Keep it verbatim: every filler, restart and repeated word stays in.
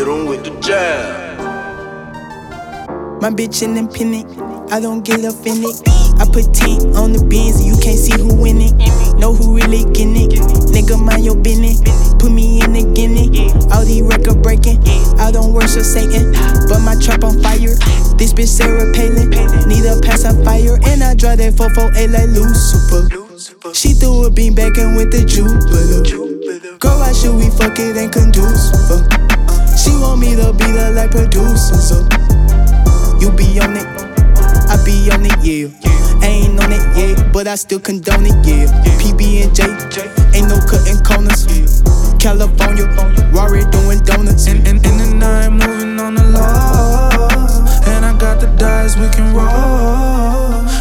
hit 'em with the jab. My bitch in the panic, I don't get offended. I put ten on the beans and you can't see who in it. Know who really getting it. Nigga, mind your business. Put me in the guinea. All these record breaking. I don't worship Satan, but my trap on fire. This bitch Sarah Palin. Need a pacifier. And I drive that four four eight like Lucifer. She threw a bean back and went to Jupiter. Girl, why should we fuck it ain't conducive? She want me to be the like producer, so you be on it, I be on it, yeah. I ain't on it, yeah, but I still condone it, yeah. P B and J, ain't no cutting corners. California, Rory doing donuts. In, in, in the night, moving on the law, and I got the dice, we can roll.